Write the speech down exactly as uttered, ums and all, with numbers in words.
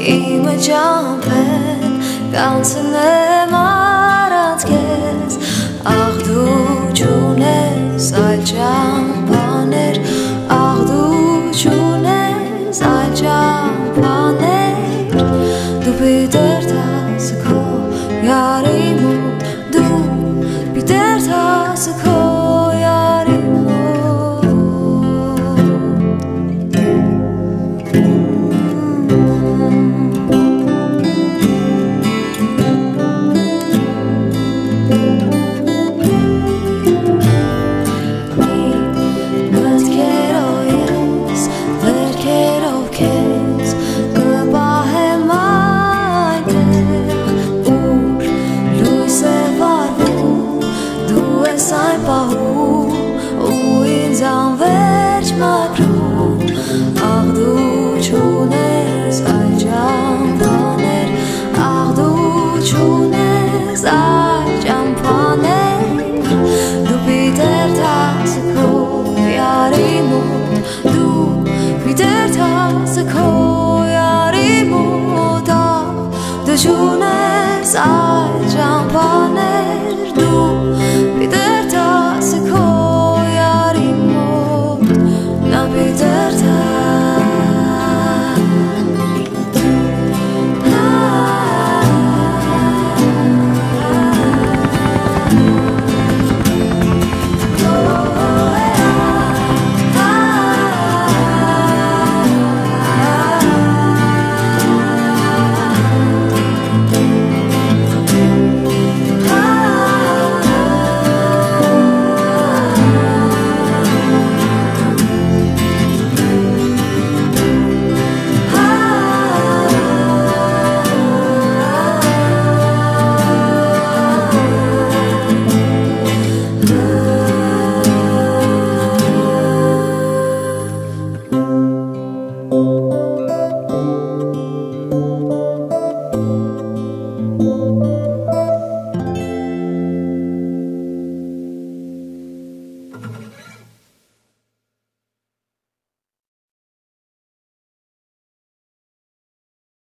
իմ ճամփեն կանցնեմ առանց քեզ աղ դու չունես այլ ճամփաներ աղ դու չունես այլ ճամփաներ դու պիտեր տաս քո յարի մոտ դու պիտեր տաս քո յարի Անverջ մաքրում աղ դու չունես այլ ճամփաներ աղ դու չունես այլ ճամփաներ դու պիտեր տաս քո յարի մոտ դու պիտեր տաս քո յարի մոտ աղ դու չունես այլ ճամփաներ